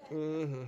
Mm-hmm.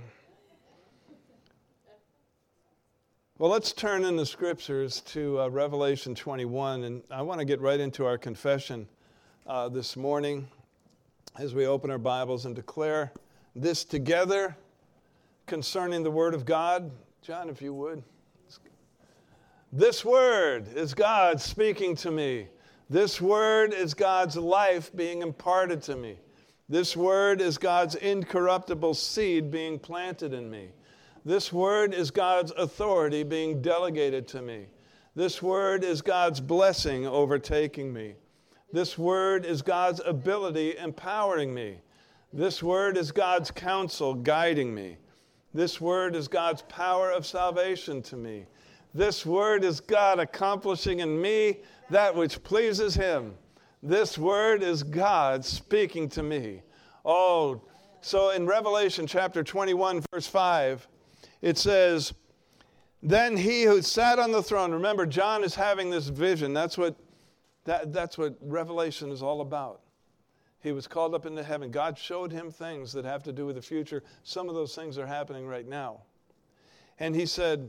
Well, let's turn in the scriptures to Revelation 21, and I want to get right into our confession this morning as we open our Bibles and declare this together concerning the Word of God. John, if you would. This Word is God speaking to me. This Word is God's life being imparted to me. This Word is God's incorruptible seed being planted in me. This Word is God's authority being delegated to me. This Word is God's blessing overtaking me. This Word is God's ability empowering me. This Word is God's counsel guiding me. This Word is God's power of salvation to me. This Word is God accomplishing in me that which pleases Him. This Word is God speaking to me. Oh, so in Revelation chapter 21, verse 5, it says, then he who sat on the throne, remember John is having this vision. That's what Revelation is all about. He was called up into heaven. God showed him things that have to do with the future. Some of those things are happening right now. And he said,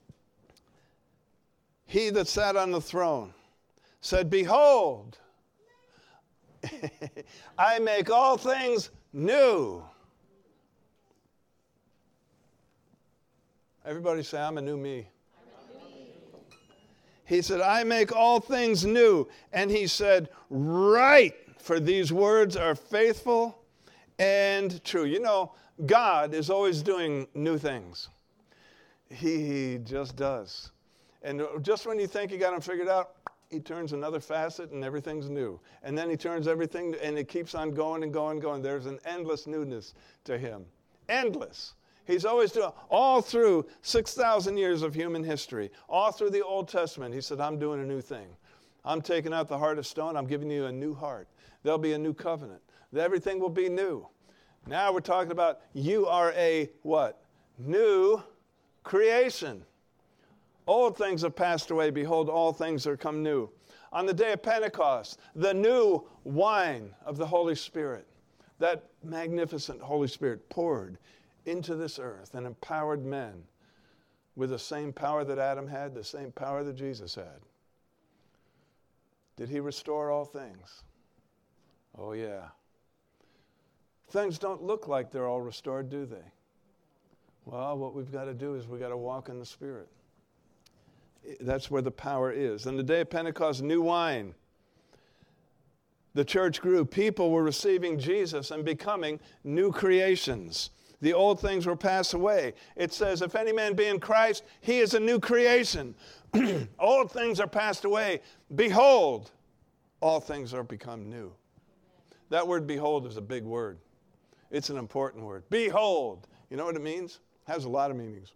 he that sat on the throne said, behold, I make all things new. Everybody say, I'm a new me. He said, I make all things new. And he said, write, for these words are faithful and true. You know, God is always doing new things. He just does. And just when you think you got them figured out, he turns another facet and everything's new. And then he turns everything, and it keeps on going and going and going. There's an endless newness to him. Endless. He's always doing, all through 6,000 years of human history, all through the Old Testament, he said, I'm doing a new thing. I'm taking out the heart of stone. I'm giving you a new heart. There'll be a new covenant. Everything will be new. Now we're talking about you are a what? New creation. Old things have passed away. Behold, all things are come new. On the day of Pentecost, the new wine of the Holy Spirit, that magnificent Holy Spirit poured into this earth and empowered men with the same power that Adam had, the same power that Jesus had. Did he restore all things? Oh, yeah. Things don't look like they're all restored, do they? Well, what we've got to do is we've got to walk in the Spirit. That's where the power is. On the day of Pentecost, new wine. The church grew. People were receiving Jesus and becoming new creations. The old things were passed away. It says, if any man be in Christ, he is a new creation. Old things are passed away. Behold, all things are become new. That word behold is a big word. It's an important word. Behold. You know what it means? It has a lot of meanings.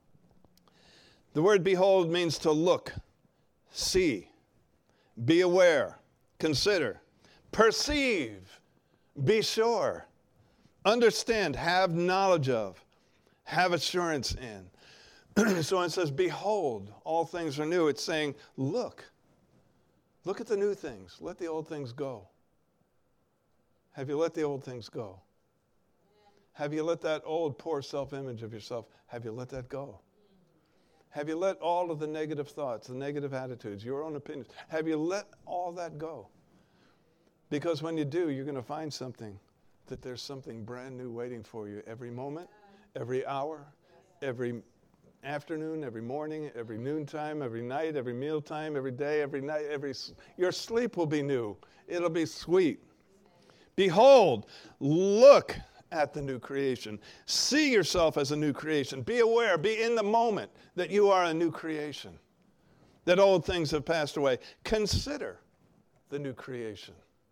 The word behold means to look, see, be aware, consider, perceive, be sure, understand, have knowledge of, have assurance in. So it says, behold, all things are new. It's saying, look at the new things. Let the old things go. Have you let the old things go? Have you let that old poor self-image of yourself, have you let that go? Have you let all of the negative thoughts, the negative attitudes, your own opinions, have you let all that go? Because when you do, you're going to find something, that there's something brand new waiting for you every moment, every hour, every afternoon, every morning, every noontime, every night, every mealtime, every day, every night, your sleep will be new. It'll be sweet. Behold, look at the new creation. See yourself as a new creation. Be aware, be in the moment that you are a new creation, that old things have passed away. Consider the new creation.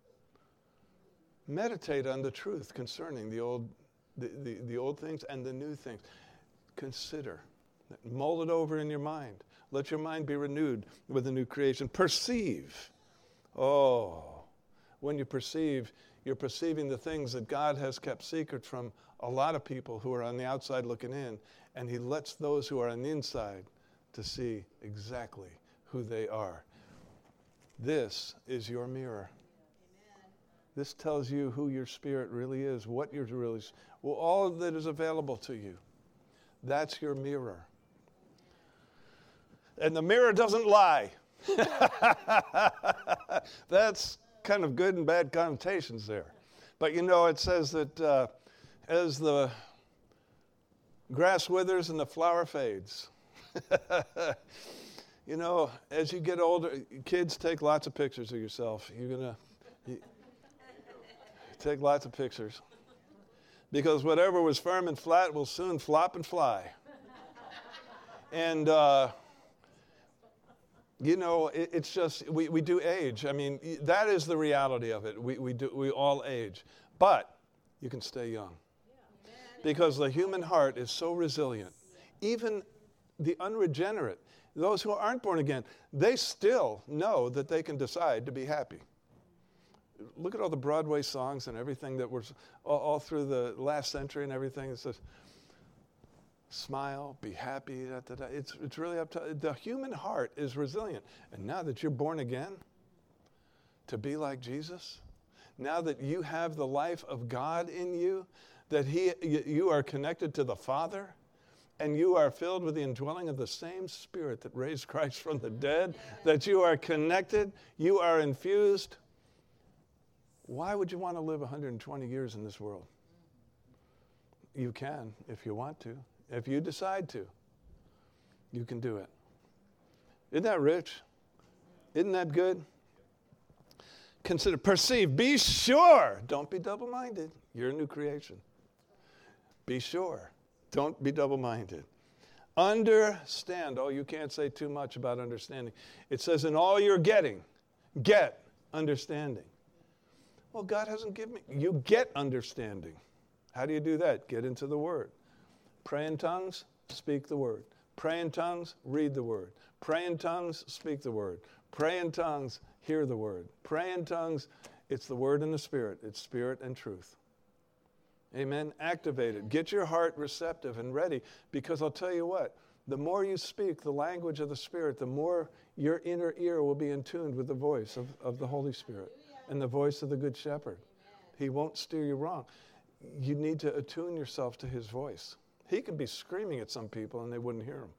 Meditate on the truth concerning the old things and the new things. Consider. Mull it over in your mind. Let your mind be renewed with the new creation. Perceive. Oh, when you perceive, you're perceiving the things that God has kept secret from a lot of people who are on the outside looking in, and he lets those who are on the inside to see exactly who they are. This is your mirror. This tells you who your spirit really is, what you're really, well, all that is available to you. That's your mirror. And the mirror doesn't lie. That's kind of good and bad connotations there. But you know, it says that as the grass withers and the flower fades, you know, as you get older, kids, take lots of pictures of yourself. Take lots of pictures. Because whatever was firm and flat will soon flop and fly. And, you know, it's just, we do age. I mean, that is the reality of it. We all age. But you can stay young. Because the human heart is so resilient. Even the unregenerate, those who aren't born again, they still know that they can decide to be happy. Look at all the Broadway songs and everything that was all through the last century and everything. It says, smile, be happy. Da, da, da. It's really up to, the human heart is resilient. And now that you're born again, to be like Jesus, now that you have the life of God in you, that you are connected to the Father, and you are filled with the indwelling of the same Spirit that raised Christ from the dead, that you are connected, you are infused. Why would you want to live 120 years in this world? You can if you want to. If you decide to, you can do it. Isn't that rich? Isn't that good? Consider, perceive, be sure. Don't be double-minded. You're a new creation. Be sure. Don't be double-minded. Understand. Oh, you can't say too much about understanding. It says, in all you're getting, get understanding. Well, God hasn't given me. You get understanding. How do you do that? Get into the Word. Pray in tongues, speak the Word. Pray in tongues, read the Word. Pray in tongues, speak the Word. Pray in tongues, hear the Word. Pray in tongues, it's the Word and the Spirit. It's Spirit and truth. Amen? Activate it. Get your heart receptive and ready, because I'll tell you what, the more you speak the language of the Spirit, the more your inner ear will be in tune with the voice of the Holy Spirit and the voice of the Good Shepherd. He won't steer you wrong. You need to attune yourself to his voice. He could be screaming at some people and they wouldn't hear him.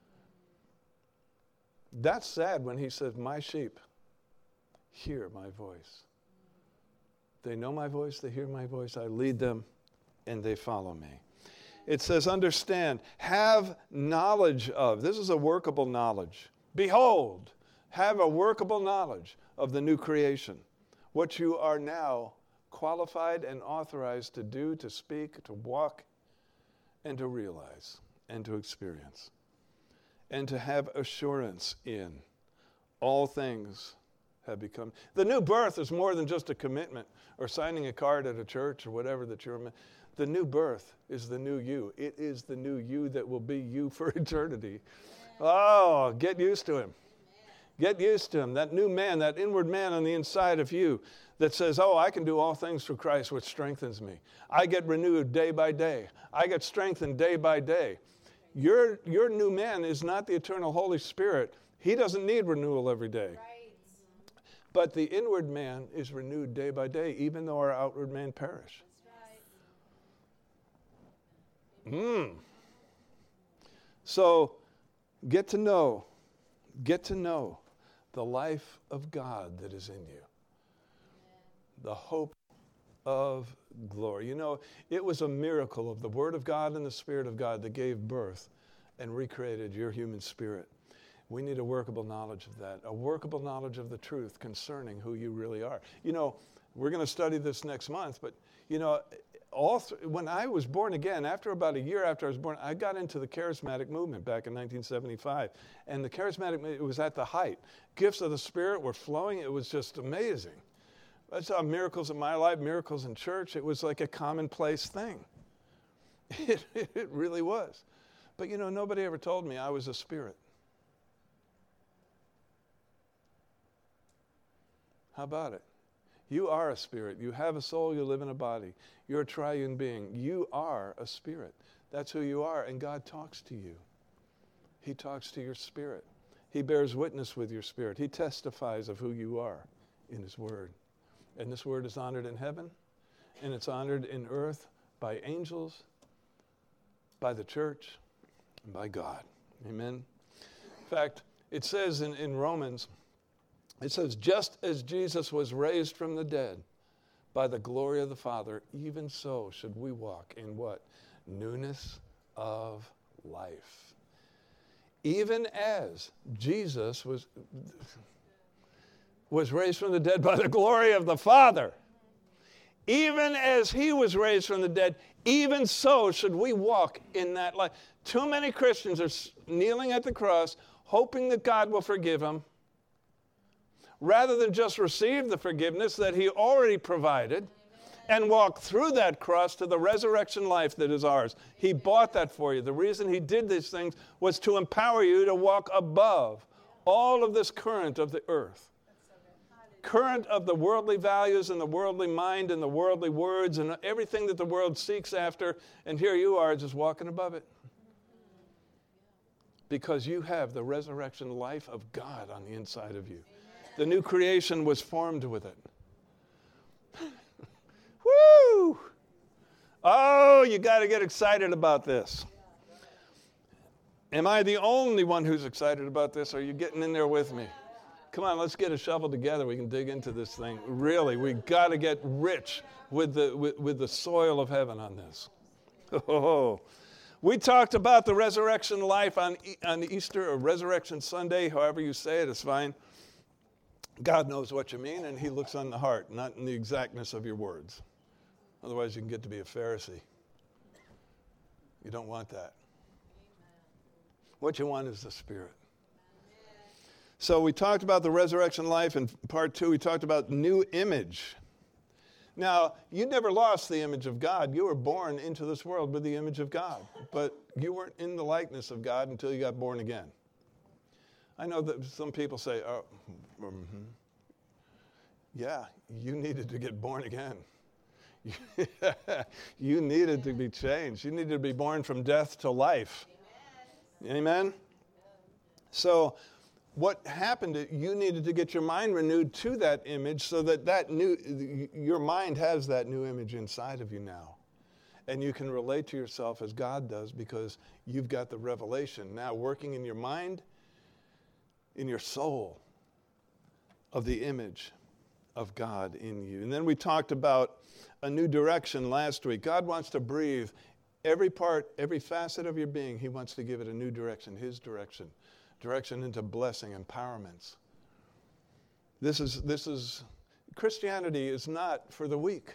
That's sad when he says, my sheep hear my voice. They know my voice, they hear my voice, I lead them, and they follow me. It says, understand, have knowledge of. This is a workable knowledge. Behold, have a workable knowledge of the new creation. What you are now qualified and authorized to do, to speak, to walk, and to realize, and to experience, and to have assurance in. All things have become. The new birth is more than just a commitment or signing a card at a church or whatever that you're. The new birth is the new you. It is the new you that will be you for eternity. Oh, get used to him. Get used to him. That new man, that inward man on the inside of you that says, oh, I can do all things through Christ, which strengthens me. I get renewed day by day. I get strengthened day by day. Your new man is not the eternal Holy Spirit. He doesn't need renewal every day. Right. But the inward man is renewed day by day, even though our outward man perish. That's right. So get to know the life of God that is in you. The hope of glory. You know, it was a miracle of the Word of God and the Spirit of God that gave birth and recreated your human spirit. We need a workable knowledge of that, a workable knowledge of the truth concerning who you really are. You know, we're going to study this next month, but, you know, when I was born again, after about a year after I was born, I got into the charismatic movement back in 1975. And the charismatic, it was at the height. Gifts of the Spirit were flowing. It was just amazing. I saw miracles in my life, miracles in church. It was like a commonplace thing. It really was. But, you know, nobody ever told me I was a spirit. How about it? You are a spirit. You have a soul. You live in a body. You're a triune being. You are a spirit. That's who you are. And God talks to you. He talks to your spirit. He bears witness with your spirit. He testifies of who you are in his word. And this word is honored in heaven, and it's honored in earth by angels, by the church, and by God. Amen. In fact, it says in Romans, it says, just as Jesus was raised from the dead by the glory of the Father, even so should we walk in what? Newness of life. Even as Jesus was raised from the dead by the glory of the Father, even as he was raised from the dead, even so should we walk in that life. Too many Christians are kneeling at the cross, hoping that God will forgive them, rather than just receive the forgiveness that he already provided and walk through that cross to the resurrection life that is ours. He bought that for you. The reason he did these things was to empower you to walk above all of this current of the earth. Current of the worldly values and the worldly mind and the worldly words and everything that the world seeks after. And here you are just walking above it. Because you have the resurrection life of God on the inside of you. The new creation was formed with it. Woo! Oh, you got to get excited about this. Am I the only one who's excited about this? Are you getting in there with me? Come on, let's get a shovel together. We can dig into this thing. Really, we got to get rich with the soil of heaven on this. Oh, we talked about the resurrection life on Easter or Resurrection Sunday, however you say it, it's fine. God knows what you mean, and he looks on the heart, not in the exactness of your words. Otherwise, you can get to be a Pharisee. You don't want that. What you want is the Spirit. So we talked about the resurrection life. In part 2, we talked about new image. Now, you never lost the image of God. You were born into this world with the image of God. But you weren't in the likeness of God until you got born again. I know that some people say, oh, yeah, you needed to get born again. You needed to be changed. You needed to be born from death to life. Amen? So what happened, you needed to get your mind renewed to that image so that your mind has that new image inside of you now. And you can relate to yourself as God does because you've got the revelation now working in your mind, in your soul, of the image of God in you. And then we talked about a new direction last week. God wants to breathe every part, every facet of your being. He wants to give it a new direction, his direction into blessing, empowerments. This is Christianity is not for the weak.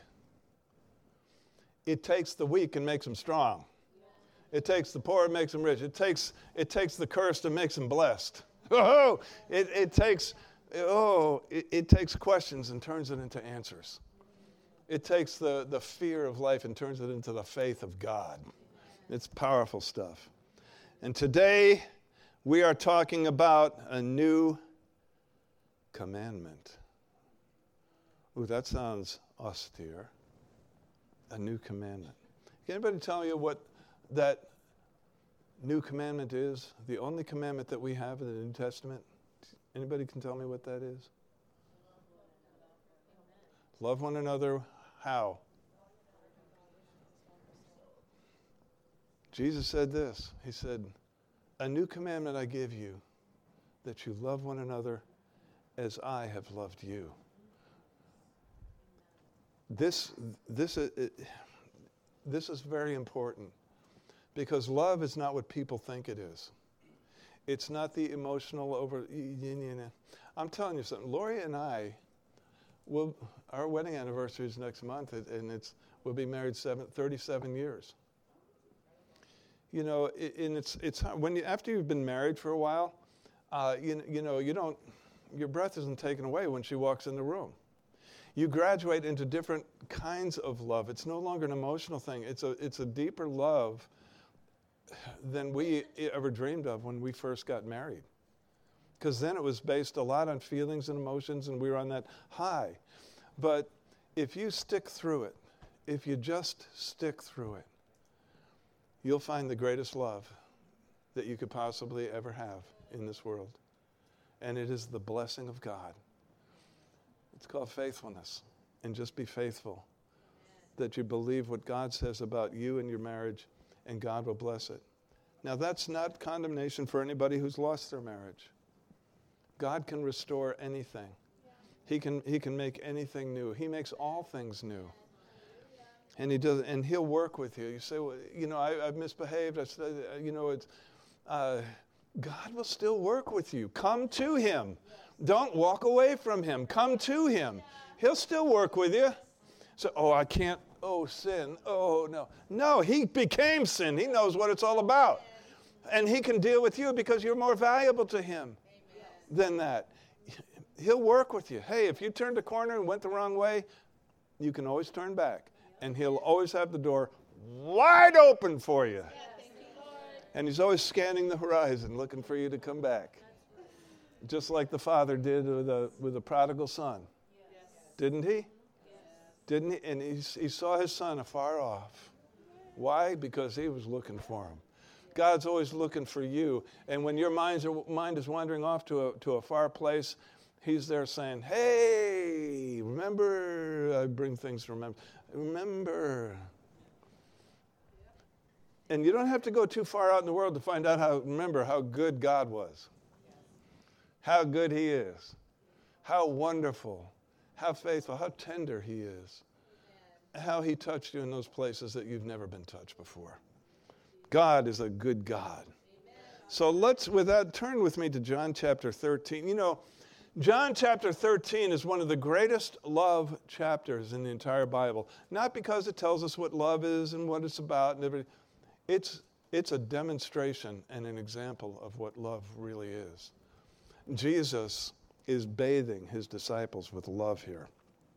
It takes the weak and makes them strong. It takes the poor and makes them rich. It takes the cursed and makes them blessed. Oh, it takes questions and turns it into answers. It takes the fear of life and turns it into the faith of God. It's powerful stuff. And today we are talking about a new commandment. Ooh, that sounds austere. A new commandment. Can anybody tell me what that new commandment is? The only commandment that we have in the New Testament? Anybody can tell me what that is? Love one another. How? Jesus said this. He said, a new commandment I give you, that you love one another as I have loved you. This is very important because love is not what people think it is. It's not the emotional I'm telling you something. Lori and I, our wedding anniversary is next month, and we'll be married 37 years. You know, and it's when after you've been married for a while, your breath isn't taken away when she walks in the room. You graduate into different kinds of love. It's no longer an emotional thing. It's a deeper love than we ever dreamed of when we first got married. Because then it was based a lot on feelings and emotions, and we were on that high. But if you stick through it, if you just stick through it, you'll find the greatest love that you could possibly ever have in this world. And it is the blessing of God. It's called faithfulness. and just be faithful. That you believe what God says about you and your marriage, and God will bless it. Now, that's not condemnation for anybody who's lost their marriage. God can restore anything. He can make anything new. He makes all things new. And he does, and he'll work with you. You say, well, I've misbehaved. God will still work with you. Come to him. Don't walk away from him. Come to him. He'll still work with you. So, I can't, sin, no. No, he became sin. He knows what it's all about. And he can deal with you because you're more valuable to him than that. He'll work with you. Hey, if you turned a corner and went the wrong way, you can always turn back. And he'll always have the door wide open for you. And he's always scanning the horizon, looking for you to come back. Just like the father did with the prodigal son. Didn't he? Didn't he? And he saw his son afar off. Why? Because he was looking for him. God's always looking for you. And when your mind is wandering off to a far place, he's there saying, hey, remember, I bring things to remember. Remember. And you don't have to go too far out in the world to find out remember how good God was. How good he is. How wonderful. How faithful, how tender he is. How he touched you in those places that you've never been touched before. God is a good God. So turn with me to John chapter 13. John chapter 13 is one of the greatest love chapters in the entire Bible. Not because it tells us what love is and what it's about and everything. It's a demonstration and an example of what love really is. Jesus is bathing his disciples with love here.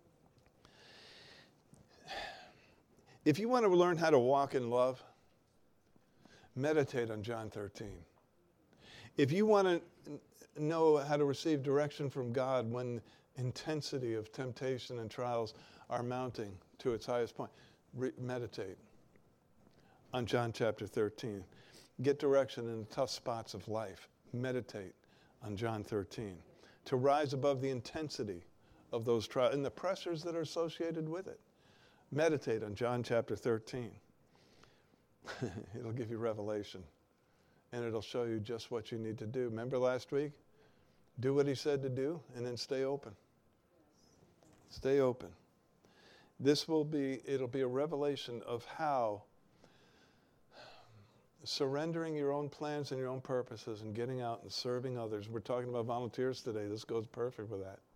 If you want to learn how to walk in love, meditate on John 13. If you want to know how to receive direction from God when intensity of temptation and trials are mounting to its highest point, meditate on John chapter 13. Get direction in the tough spots of life. Meditate on John 13. To rise above the intensity of those trials and the pressures that are associated with it. Meditate on John chapter 13. It'll give you revelation. And it'll show you just what you need to do. Remember last week? Do what he said to do and then stay open. Stay open. It'll be a revelation of how surrendering your own plans and your own purposes and getting out and serving others. We're talking about volunteers today. This goes perfect with that.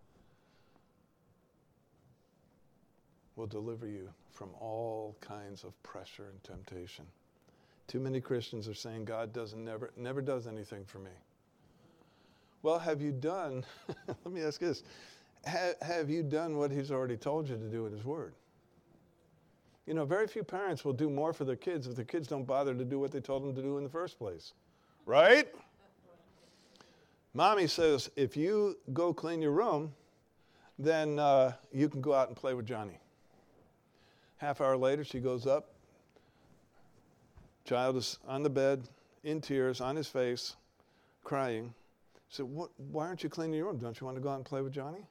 Will deliver you from all kinds of pressure and temptation. Too many Christians are saying God never does anything for me. Well, have you done, let me ask this, have you done what he's already told you to do in his word? Very few parents will do more for their kids if their kids don't bother to do what they told them to do in the first place. Right? Mommy says, if you go clean your room, then you can go out and play with Johnny. Half hour later, she goes up. Child is on the bed, in tears, on his face, crying. She said, why aren't you cleaning your room? Don't you want to go out and play with Johnny?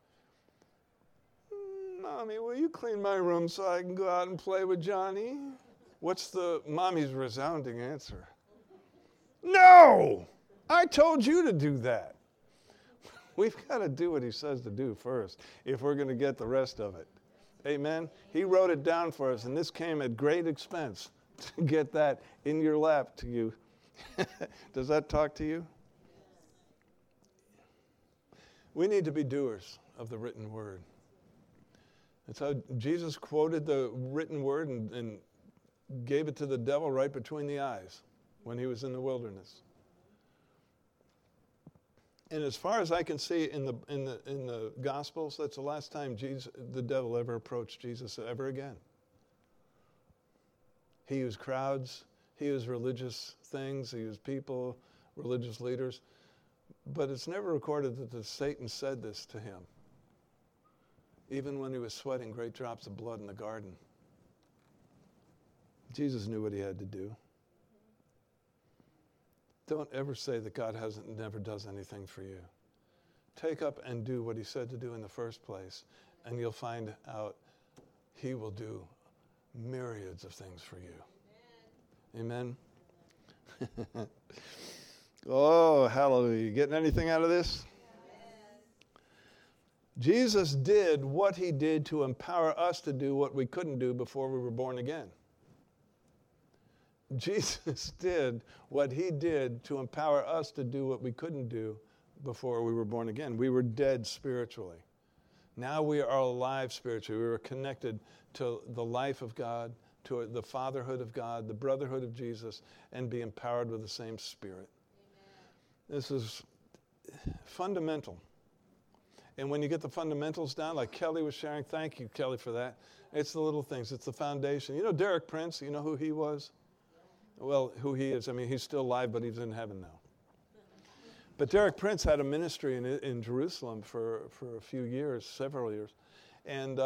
Mommy, will you clean my room so I can go out and play with Johnny? What's the mommy's resounding answer? No! I told you to do that. We've got to do what he says to do first if we're going to get the rest of it. Amen? He wrote it down for us, and this came at great expense to get that in your lap to you. Does that talk to you? We need to be doers of the written word. That's how Jesus quoted the written word and gave it to the devil right between the eyes when he was in the wilderness. And as far as I can see in the Gospels, that's the last time the devil ever approached Jesus ever again. He used crowds, he used religious things, he used people, religious leaders. But it's never recorded that Satan said this to him, even when he was sweating great drops of blood in the garden. Jesus knew what he had to do. Don't ever say that God never does anything for you. Take up and do what he said to do in the first place, and you'll find out he will do myriads of things for you. Amen? Oh, hallelujah. You getting anything out of this? Jesus did what he did to empower us to do what we couldn't do before we were born again. Jesus did what he did to empower us to do what we couldn't do before we were born again. We were dead spiritually. Now we are alive spiritually. We were connected to the life of God, to the fatherhood of God, the brotherhood of Jesus, and be empowered with the same Spirit. Amen. This is fundamental. And when you get the fundamentals down, like Kelly was sharing, thank you, Kelly, for that. It's the little things. It's the foundation. You know Derek Prince? You know who he was? Well, who he is. I mean, he's still alive, but he's in heaven now. But Derek Prince had a ministry in Jerusalem for a few years, several years. And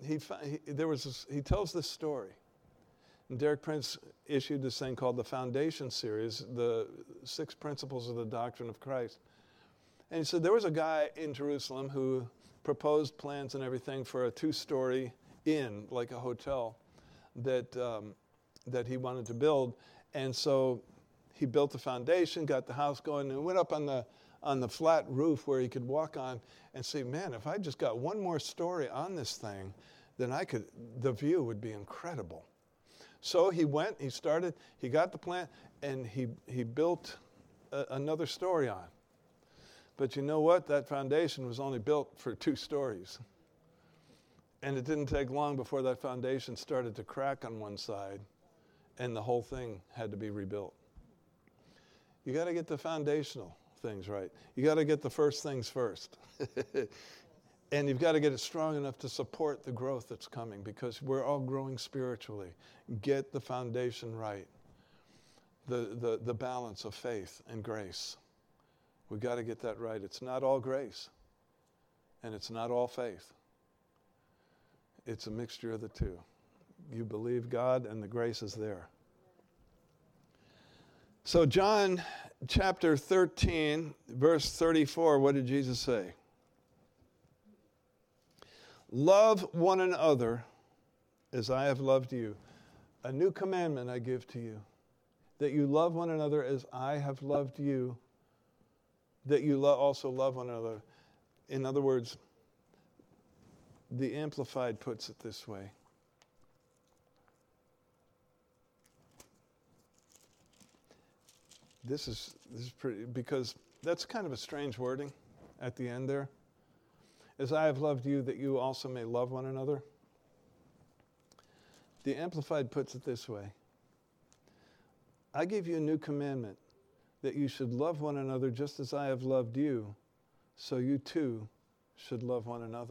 he tells this story. And Derek Prince issued this thing called the Foundation Series, the 6 Principles of the Doctrine of Christ. And he said there was a guy in Jerusalem who proposed plans and everything for a 2-story inn, like a hotel, that he wanted to build. And so he built the foundation, got the house going, and went up on the flat roof where he could walk on and say, man, if I just got one more story on this thing, then the view would be incredible. So he went, he got the plan, and he built another story on. But you know what? That foundation was only built for 2 stories. And it didn't take long before that foundation started to crack on one side, and the whole thing had to be rebuilt. You got to get the foundational things right. You got to get the first things first. And you've got to get it strong enough to support the growth that's coming, because we're all growing spiritually. Get the foundation right. The balance of faith and grace. We've got to get that right. It's not all grace, and it's not all faith. It's a mixture of the two. You believe God, and the grace is there. So John chapter 13, verse 34, what did Jesus say? Love one another as I have loved you. A new commandment I give to you, that you love one another as I have loved you, that you also love one another. In other words, the Amplified puts it this way. This is pretty, because that's kind of a strange wording at the end there. As I have loved you, that you also may love one another. The Amplified puts it this way. I give you a new commandment, that you should love one another just as I have loved you, so you too should love one another.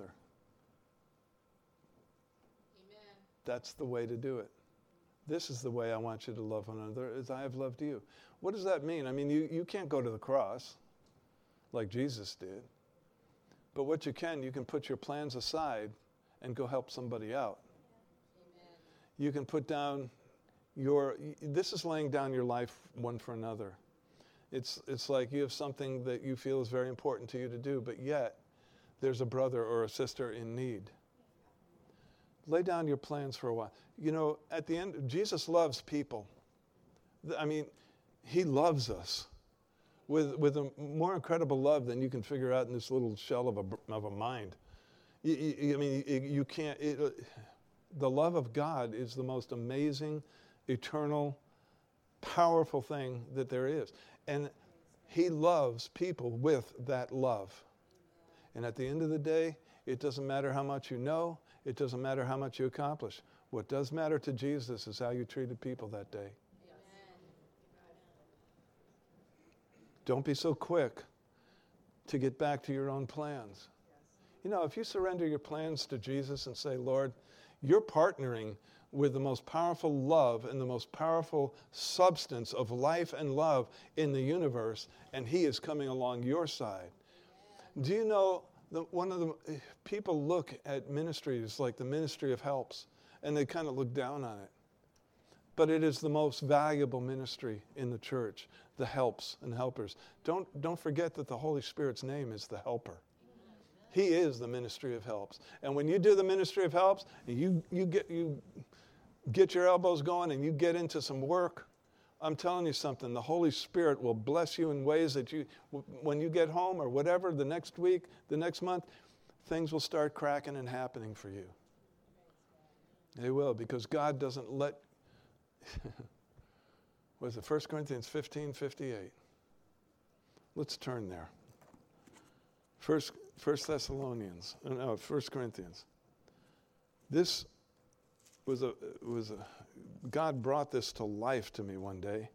Amen. That's the way to do it. This is the way I want you to love one another, as I have loved you. What does that mean? I mean, you can't go to the cross like Jesus did. But what you can put your plans aside and go help somebody out. Amen. You can put down this is laying down your life one for another. It's like you have something that you feel is very important to you to do, but yet there's a brother or a sister in need. Lay down your plans for a while. You know, at the end, Jesus loves people. I mean, he loves us with a more incredible love than you can figure out in this little shell of a mind. You can't. The love of God is the most amazing, eternal, powerful thing that there is. And he loves people with that love. And at the end of the day, it doesn't matter how much you know. It doesn't matter how much you accomplish. What does matter to Jesus is how you treated people that day. Don't be so quick to get back to your own plans. You know, if you surrender your plans to Jesus and say, Lord, you're partnering with the most powerful love and the most powerful substance of life and love in the universe, and he is coming along your side. Do you know, one of the people look at ministries like the ministry of helps, and they kind of look down on it. But it is the most valuable ministry in the church, the helps and helpers. Don't forget that the Holy Spirit's name is the helper. He is the ministry of helps. And when you do the ministry of helps, and you get your elbows going and you get into some work, I'm telling you something, the Holy Spirit will bless you in ways that when you get home or whatever, the next week, the next month, things will start cracking and happening for you. They will, because God doesn't let, what is it, 1 Corinthians 15:58. Let's turn there. 1 Corinthians. This was God brought this to life to me one day.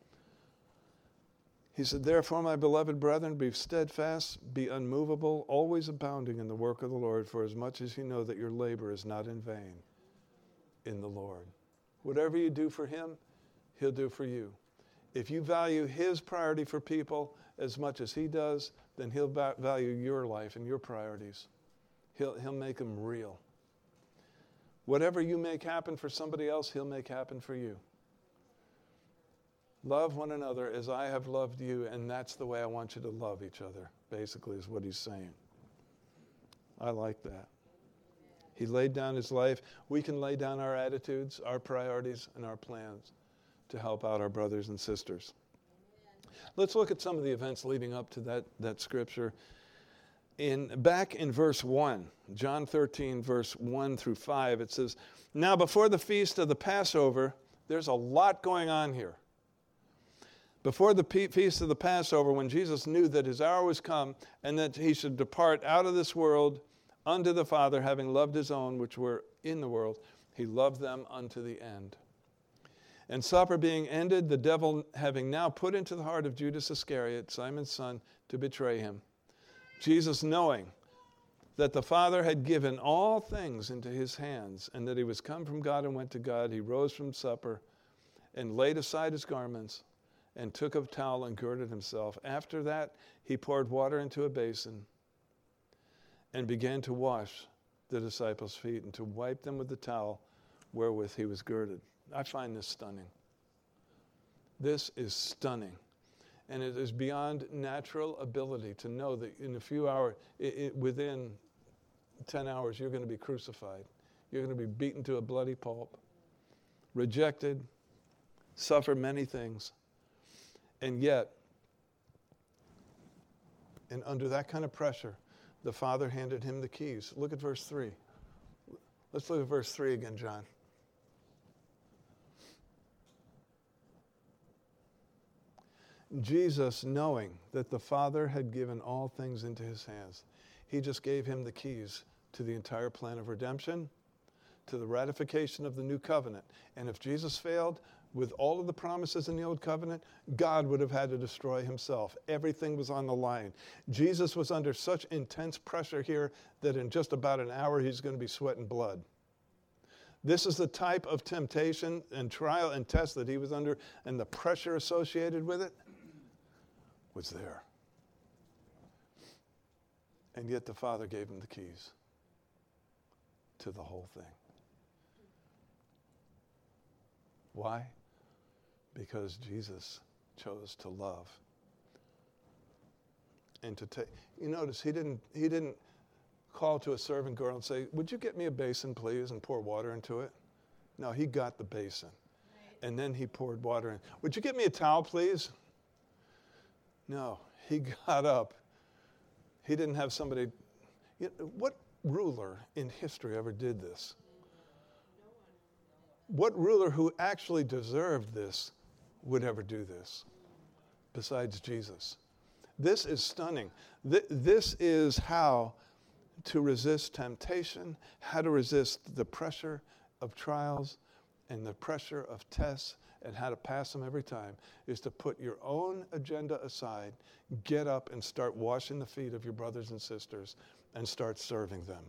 He said, therefore, my beloved brethren, be steadfast, be unmovable, always abounding in the work of the Lord, for as much as you know that your labor is not in vain in the Lord. Whatever you do for him, he'll do for you. If you value his priority for people as much as he does, then he'll value your life and your priorities. He'll make them real. Whatever you make happen for somebody else, he'll make happen for you. Love one another as I have loved you, and that's the way I want you to love each other, basically is what he's saying. I like that. He laid down his life. We can lay down our attitudes, our priorities, and our plans to help out our brothers and sisters. Let's look at some of the events leading up to that scripture. Back in verse 1, John 13, verse 1 through 5, it says, now before the feast of the Passover, there's a lot going on here. Before the feast of the Passover, when Jesus knew that his hour was come and that he should depart out of this world unto the Father, having loved his own which were in the world, he loved them unto the end. And supper being ended, the devil having now put into the heart of Judas Iscariot, Simon's son, to betray him, Jesus, knowing that the Father had given all things into his hands, and that he was come from God and went to God, he rose from supper and laid aside his garments and took a towel and girded himself. After that, he poured water into a basin and began to wash the disciples' feet and to wipe them with the towel wherewith he was girded. I find this stunning. This is stunning. And it is beyond natural ability to know that in a few hours, within 10 hours, you're going to be crucified. You're going to be beaten to a bloody pulp, rejected, suffer many things. And yet, and under that kind of pressure, the Father handed him the keys. Look at verse 3. Let's look at verse 3 again, John. Jesus, knowing that the Father had given all things into his hands, he just gave him the keys to the entire plan of redemption, to the ratification of the new covenant. And if Jesus failed with all of the promises in the old covenant, God would have had to destroy himself. Everything was on the line. Jesus was under such intense pressure here that in just about an hour he's going to be sweating blood. This is the type of temptation and trial and test that he was under, and the pressure associated with it was there. And yet the Father gave him the keys to the whole thing. Why? Because Jesus chose to love and to take. You notice he didn't call to a servant girl and say, would you get me a basin, please, and pour water into it? No, he got the basin. Right. And then he poured water in. Would you get me a towel, please? No, he got up. He didn't have somebody. What ruler in history ever did this? What ruler who actually deserved this would ever do this besides Jesus? This is stunning. This is how to resist temptation, how to resist the pressure of trials and the pressure of tests, and how to pass them every time, is to put your own agenda aside, get up and start washing the feet of your brothers and sisters and start serving them.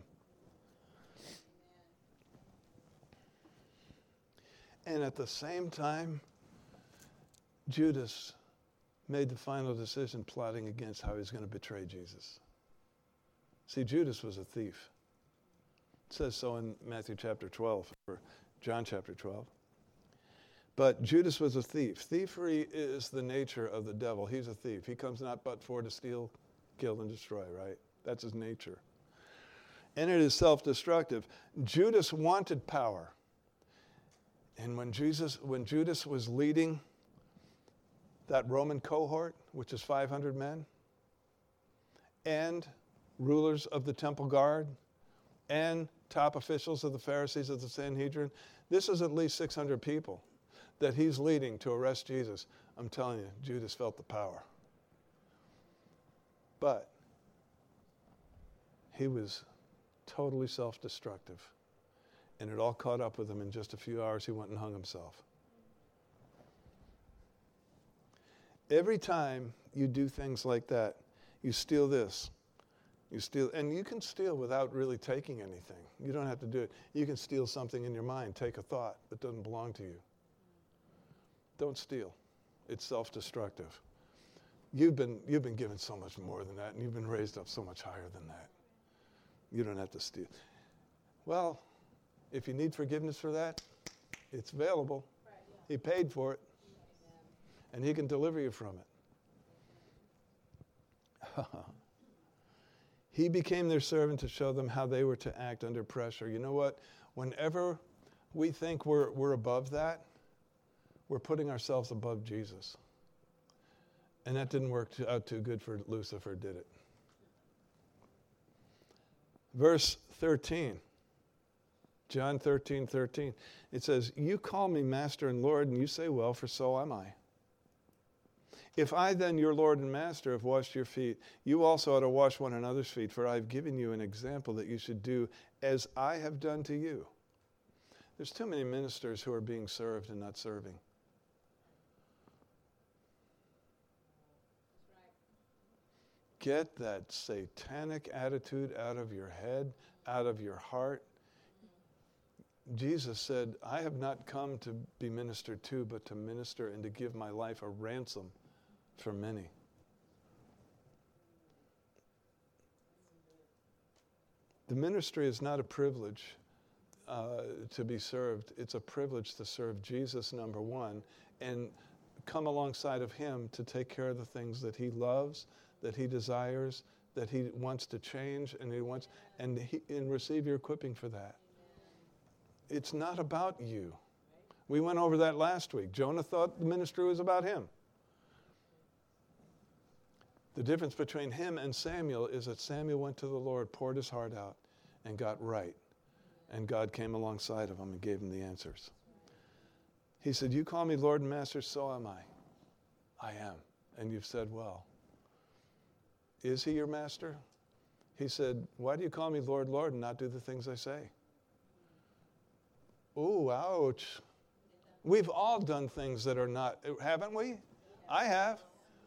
And at the same time, Judas made the final decision, plotting against how he was going to betray Jesus. See, Judas was a thief. It says so in Matthew chapter 12, or John chapter 12. But Judas was a thief. Thievery is the nature of the devil. He's a thief. He comes not but for to steal, kill, and destroy, right? That's his nature. And it is self-destructive. Judas wanted power. And when Judas was leading that Roman cohort, which is 500 men, and rulers of the temple guard, and top officials of the Pharisees of the Sanhedrin, this is at least 600 people that he's leading to arrest Jesus. I'm telling you, Judas felt the power. But he was totally self-destructive. And it all caught up with him in just a few hours. He went and hung himself. Every time you do things like that, you steal this. You steal, and you can steal without really taking anything. You don't have to do it. You can steal something in your mind, take a thought that doesn't belong to you. Don't steal. It's self-destructive. You've been given so much more than that, and you've been raised up so much higher than that. You don't have to steal. Well, if you need forgiveness for that, it's available. Right, yeah. He paid for it. Yeah. And he can deliver you from it. He became their servant to show them how they were to act under pressure. You know what? Whenever we think we're above that, we're putting ourselves above Jesus. And that didn't work out too good for Lucifer, did it? Verse 13. John 13:13. It says, "You call me Master and Lord, and you say, well, for so am I. If I then, your Lord and Master, have washed your feet, you also ought to wash one another's feet, for I have given you an example that you should do as I have done to you." There's too many ministers who are being served and not serving. Get that satanic attitude out of your head, out of your heart. Jesus said, "I have not come to be ministered to, but to minister and to give my life a ransom for many." The ministry is not a privilege to be served. It's a privilege to serve Jesus, number one, and come alongside of him to take care of the things that he loves, that he desires, that he wants to change, and receive your equipping for that. It's not about you. We went over that last week. Jonah thought the ministry was about him. The difference between him and Samuel is that Samuel went to the Lord, poured his heart out, and got right. And God came alongside of him and gave him the answers. He said, "You call me Lord and Master, so am I." I am. And you've said, well. Is he your master? He said, "Why do you call me Lord, Lord, and not do the things I say?" Ooh, ouch. We've all done things that are not, haven't we? I have.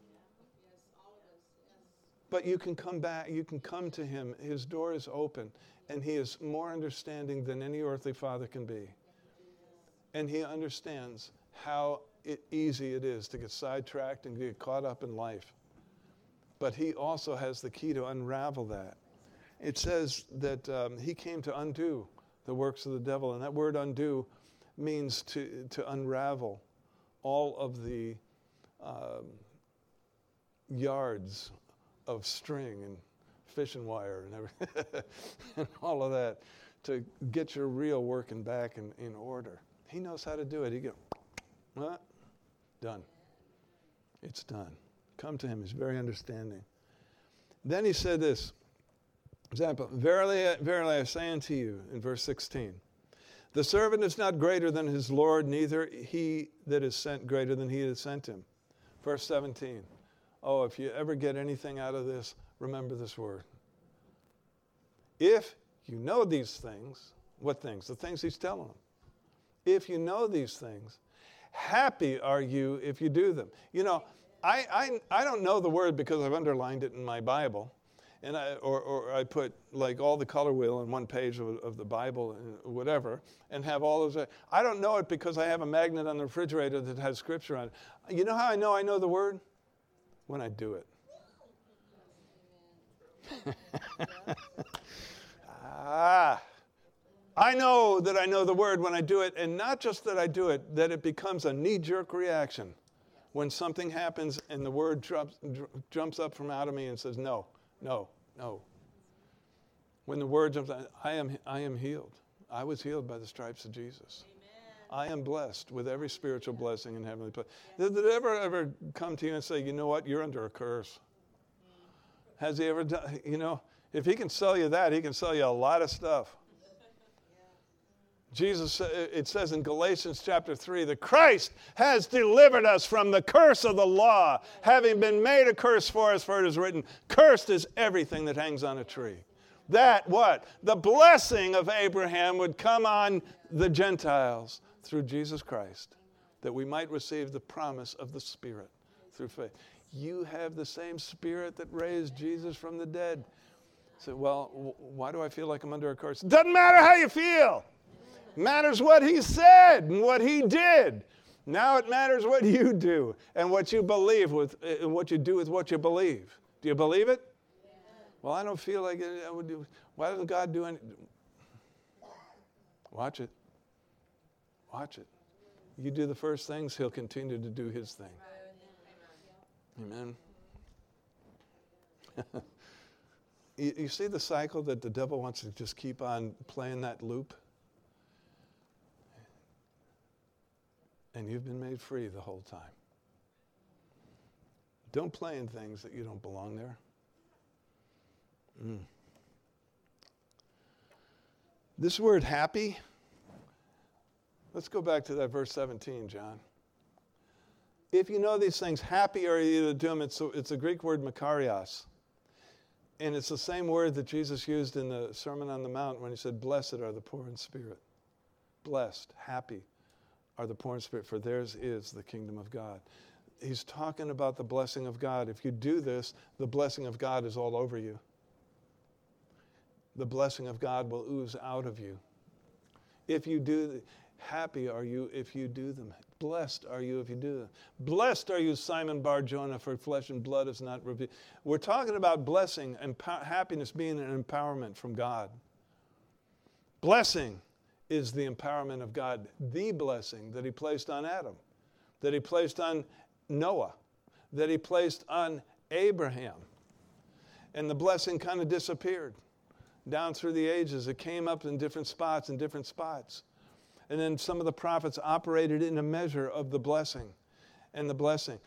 But you can come back, you can come to him. His door is open, and he is more understanding than any earthly father can be. And he understands how easy it is to get sidetracked and get caught up in life. But he also has the key to unravel that. It says that he came to undo the works of the devil. And that word undo means to unravel all of the yards of string and fishing wire and everything and all of that, to get your reel working back in order. He knows how to do it. He goes, done. It's done. Come to him. He's very understanding. Then he said this, example, "Verily, verily, I say unto you," in verse 16, "the servant is not greater than his Lord, neither he that is sent greater than he that sent him." Verse 17. Oh, if you ever get anything out of this, remember this word. If you know these things, what things? The things he's telling them. If you know these things, happy are you if you do them. You know, I don't know the word because I've underlined it in my Bible, and I put like all the color wheel on one page of the Bible and whatever, and have all those. I don't know it because I have a magnet on the refrigerator that has scripture on it. You know how I know the word? When I do it. I know that I know the word when I do it, and not just that I do it, that it becomes a knee-jerk reaction when something happens and the word jumps up from out of me and says, no, no, no. When the words of I am healed. I was healed by the stripes of Jesus. Amen. I am blessed with every spiritual blessing in heavenly place. Did it ever come to you and say, you know what, you're under a curse? Has he ever done, if he can sell you that, he can sell you a lot of stuff. Jesus, it says in Galatians chapter 3, that Christ has delivered us from the curse of the law, having been made a curse for us, for it is written, cursed is everything that hangs on a tree. That what? The blessing of Abraham would come on the Gentiles through Jesus Christ, that we might receive the promise of the Spirit through faith. You have the same Spirit that raised Jesus from the dead. So, well, why do I feel like I'm under a curse? It doesn't matter how you feel. It matters what he said and what he did. Now it matters what you do and what you believe with, and what you do with what you believe. Do you believe it? Well, I don't feel like it. Why doesn't God do anything? Watch it. Watch it. You do the first things, he'll continue to do his thing. Amen. You see the cycle that the devil wants to just keep on playing that loop? And you've been made free the whole time. Don't play in things that you don't belong there. This word happy, let's go back to that verse 17, John. If you know these things, happy are you to do them. It's a Greek word makarios. And it's the same word that Jesus used in the Sermon on the Mount when he said, blessed are the poor in spirit. Blessed, happy are the poor in spirit, for theirs is the kingdom of God. He's talking about the blessing of God. If you do this, the blessing of God is all over you. The blessing of God will ooze out of you. If you do, happy are you if you do them. Blessed are you if you do them. Blessed are you, Simon Bar-Jonah, for flesh and blood is not revealed. We're talking about blessing and happiness being an empowerment from God. Blessing is the empowerment of God, the blessing that he placed on Adam, that he placed on Noah, that he placed on Abraham. And the blessing kind of disappeared down through the ages. It came up in different spots. And then some of the prophets operated in a measure of the blessing and the blessing.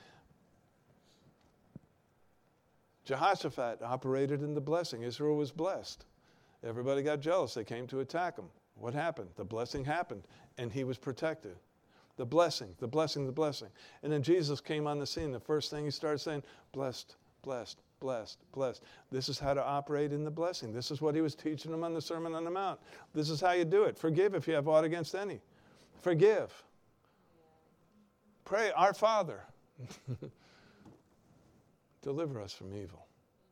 Jehoshaphat operated in the blessing. Israel was blessed. Everybody got jealous. They came to attack him. What happened? The blessing happened, and he was protected. The blessing, the blessing, the blessing. And then Jesus came on the scene. The first thing he started saying, blessed, blessed, blessed, blessed. This is how to operate in the blessing. This is what he was teaching them on the Sermon on the Mount. This is how you do it. Forgive if you have aught against any. Forgive. Pray, our Father, deliver us from evil.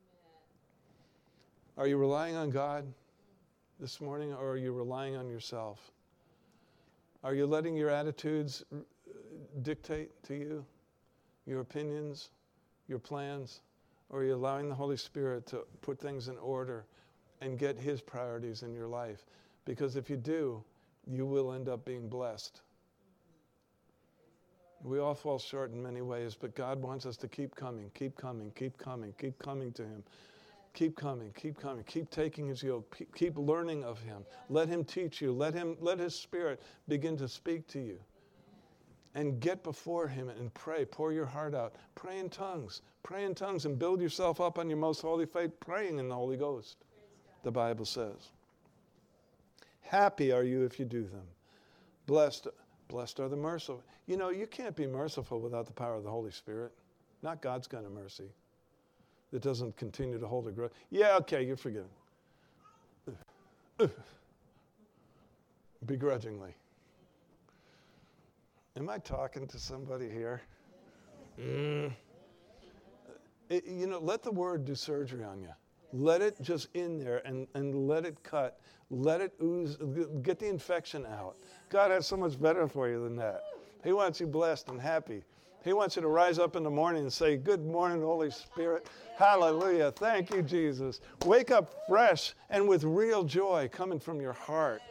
Are you relying on God this morning, or are you relying on yourself? Are you letting your attitudes dictate to you, your opinions, your plans? Or are you allowing the Holy Spirit to put things in order and get his priorities in your life? Because if you do, you will end up being blessed. We all fall short in many ways, but God wants us to keep coming, keep coming, keep coming, keep coming to him. Keep coming, keep coming, keep taking his yoke, keep learning of him. Let him teach you. Let his Spirit begin to speak to you. And get before him and pray. Pour your heart out. Pray in tongues. Pray in tongues and build yourself up on your most holy faith, praying in the Holy Ghost, the Bible says. Happy are you if you do them. Blessed are the merciful. You know, you can't be merciful without the power of the Holy Spirit. Not God's kind of mercy that doesn't continue to hold a grudge. Yeah, okay, you're forgiven. Begrudgingly. Am I talking to somebody here? Let the word do surgery on you. Let it just in there and let it cut. Let it ooze. Get the infection out. God has so much better for you than that. He wants you blessed and happy. He wants you to rise up in the morning and say, good morning, Holy Spirit. Hallelujah. Thank you, Jesus. Wake up fresh and with real joy coming from your heart.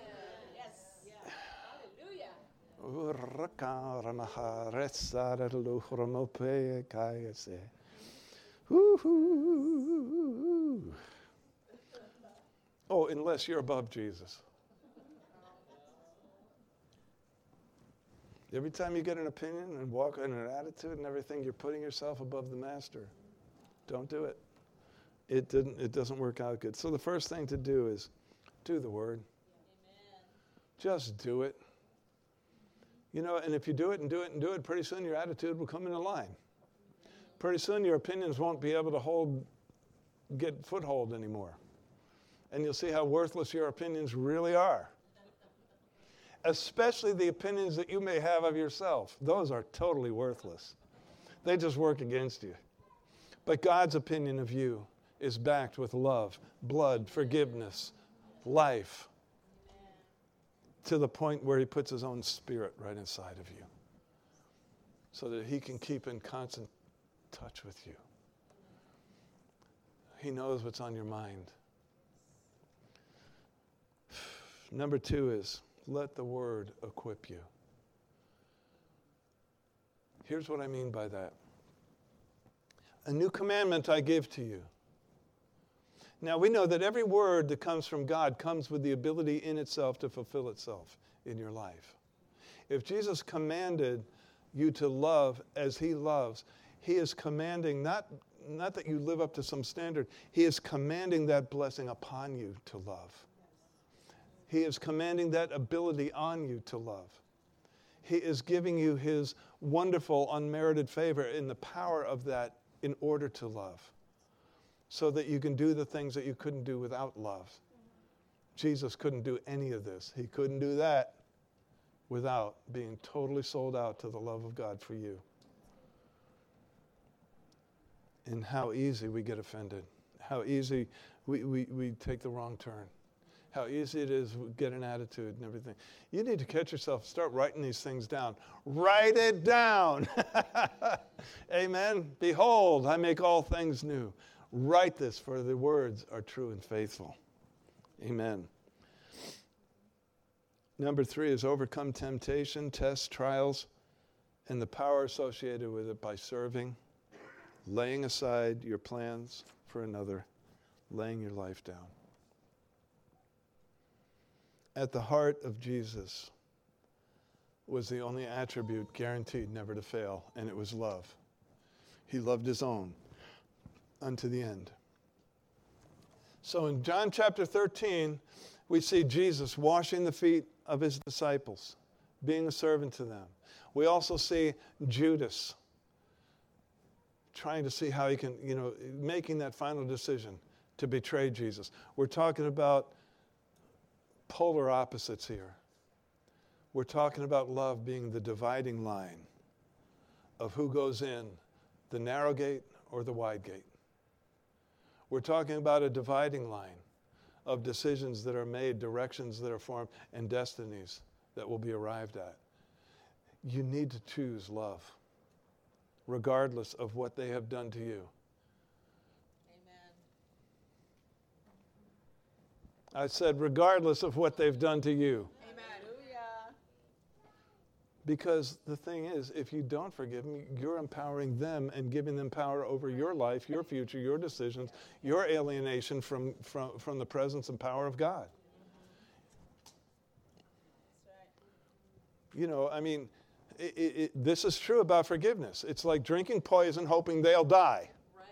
Oh, unless you're above Jesus. Every time you get an opinion and walk in an attitude and everything, you're putting yourself above the master. Don't do it. It doesn't work out good. So the first thing to do is do the word. Amen. Just do it. You know, and if you do it and do it and do it, pretty soon your attitude will come into line. Pretty soon your opinions won't be able to get foothold anymore. And you'll see how worthless your opinions really are. Especially the opinions that you may have of yourself. Those are totally worthless. They just work against you. But God's opinion of you is backed with love, blood, forgiveness, life, to the point where he puts his own spirit right inside of you so that he can keep in constant touch with you. He knows what's on your mind. Number 2 is let the word equip you. Here's what I mean by that. A new commandment I give to you. Now we know that every word that comes from God comes with the ability in itself to fulfill itself in your life. If Jesus commanded you to love as he loves, he is commanding not that you live up to some standard, he is commanding that blessing upon you to love. He is commanding that ability on you to love. He is giving you his wonderful, unmerited favor in the power of that in order to love, so that you can do the things that you couldn't do without love. Jesus couldn't do any of this. He couldn't do that without being totally sold out to the love of God for you. And how easy we get offended. How easy we take the wrong turn. How easy it is to get an attitude and everything. You need to catch yourself. Start writing these things down. Write it down. Amen. Behold, I make all things new. Write this, for the words are true and faithful. Amen. Number 3 is overcome temptation, tests, trials, and the power associated with it by serving, laying aside your plans for another, laying your life down. At the heart of Jesus was the only attribute guaranteed never to fail, and it was love. He loved his own unto the end. So in John chapter 13, we see Jesus washing the feet of his disciples, being a servant to them. We also see Judas trying to see how he can, making that final decision to betray Jesus. We're talking about polar opposites here. We're talking about love being the dividing line of who goes in, the narrow gate or the wide gate. We're talking about a dividing line of decisions that are made, directions that are formed, and destinies that will be arrived at. You need to choose love, regardless of what they have done to you. Amen. I said, regardless of what they've done to you. Because the thing is, if you don't forgive them, you're empowering them and giving them power over your life, your future, your decisions, your alienation from the presence and power of God. That's right. This is true about forgiveness. It's like drinking poison hoping they'll die.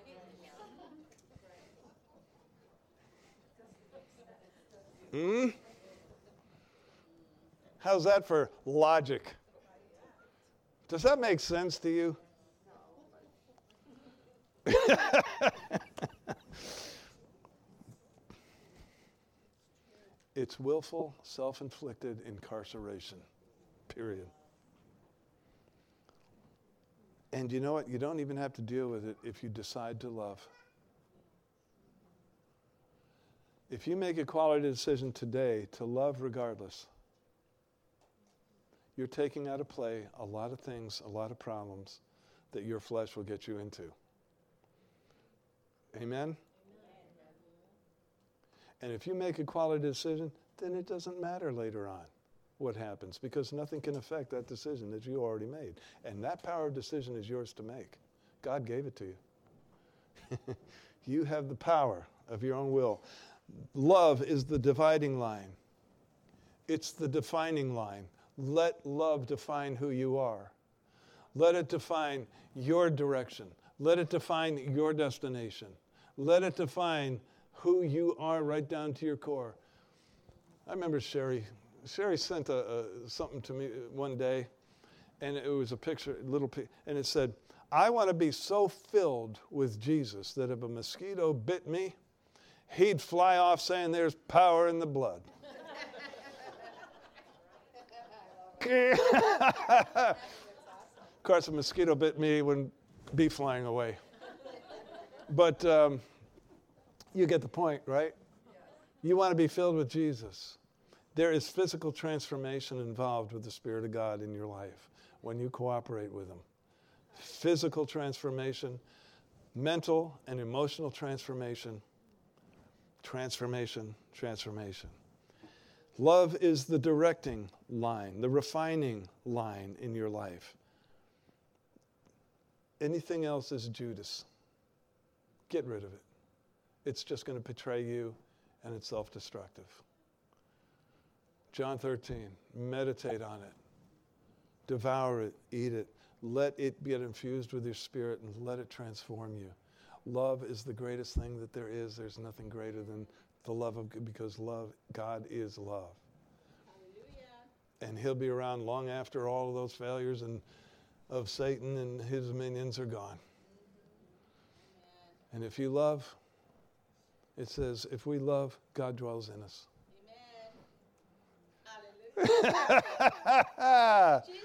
How's that for logic? Does that make sense to you? It's willful, self-inflicted incarceration, period. And you know what? You don't even have to deal with it if you decide to love. If you make a quality decision today to love regardless, you're taking out of play a lot of things, a lot of problems that your flesh will get you into. Amen? And if you make a quality decision, then it doesn't matter later on what happens, because nothing can affect that decision that you already made. And that power of decision is yours to make. God gave it to you. You have the power of your own will. Love is the dividing line. It's the defining line. Let love define who you are. Let it define your direction. Let it define your destination. Let it define who you are right down to your core. I remember Sherry sent something to me one day, and it was a picture, and it said, I want to be so filled with Jesus that if a mosquito bit me, he'd fly off saying there's power in the blood. Of course, a mosquito bit me, wouldn't be flying away. But you get the point, right? You want to be filled with Jesus. There is physical transformation involved with the Spirit of God in your life when you cooperate with Him. Physical transformation, mental and emotional transformation. Transformation. Love is the directing line, the refining line in your life. Anything else is Judas. Get rid of it. It's just going to betray you, and it's self-destructive. John 13, meditate on it. Devour it, eat it. Let it get infused with your spirit and let it transform you. Love is the greatest thing that there is. There's nothing greater than the love of God, because God is love. Hallelujah. And He'll be around long after all of those failures of Satan and his minions are gone. And if you love, it says, if we love, God dwells in us. Amen. Hallelujah. Jesus.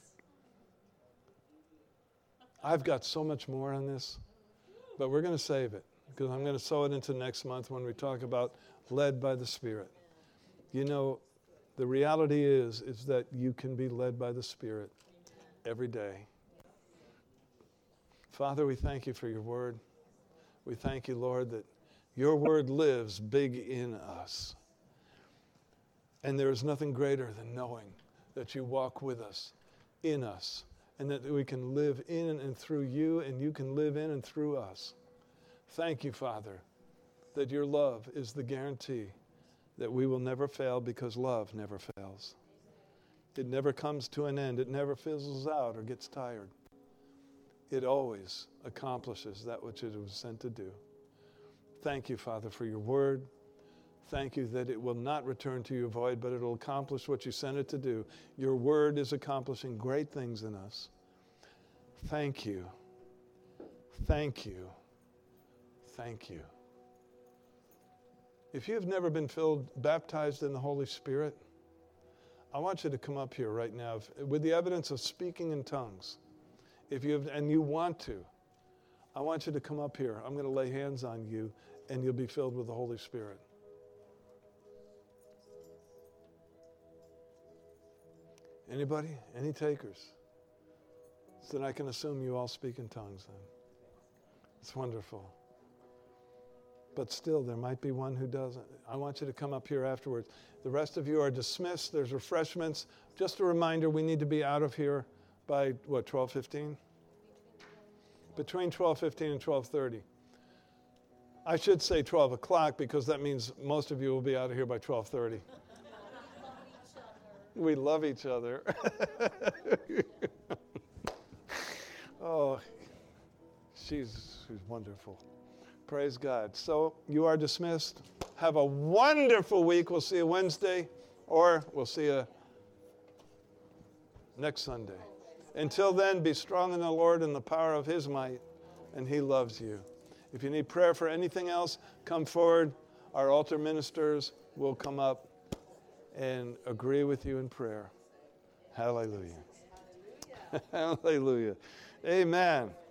I've got so much more on this, but we're going to save it because I'm going to sow it into next month when we talk about led by the Spirit. You know, the reality is that you can be led by the Spirit every day. Father, we thank you for your word. We thank you, Lord, that your word lives big in us. And there is nothing greater than knowing that you walk with us, in us, and that we can live in and through you, and you can live in and through us. Thank you, Father, that your love is the guarantee that we will never fail, because love never fails. It never comes to an end. It never fizzles out or gets tired. It always accomplishes that which it was sent to do. Thank you, Father, for your word. Thank you that it will not return to you void, but it will accomplish what you sent it to do. Your word is accomplishing great things in us. Thank you. Thank you. Thank you. If you have never been baptized in the Holy Spirit, I want you to come up here right now with the evidence of speaking in tongues. If you have, and you want to, I want you to come up here. I'm going to lay hands on you, and you'll be filled with the Holy Spirit. Anybody? Any takers? So then I can assume you all speak in tongues then. It's wonderful. But still, there might be one who doesn't. I want you to come up here afterwards. The rest of you are dismissed. There's refreshments. Just a reminder, we need to be out of here by, 12:15? Between 12:15 and 12:30. I should say 12 o'clock because that means most of you will be out of here by 12:30. We love each other. Oh, she's wonderful. Praise God. So you are dismissed. Have a wonderful week. We'll see you Wednesday, or we'll see you next Sunday. Until then, be strong in the Lord and the power of His might, and He loves you. If you need prayer for anything else, come forward. Our altar ministers will come up and agree with you in prayer. Hallelujah. Hallelujah. Hallelujah. Amen.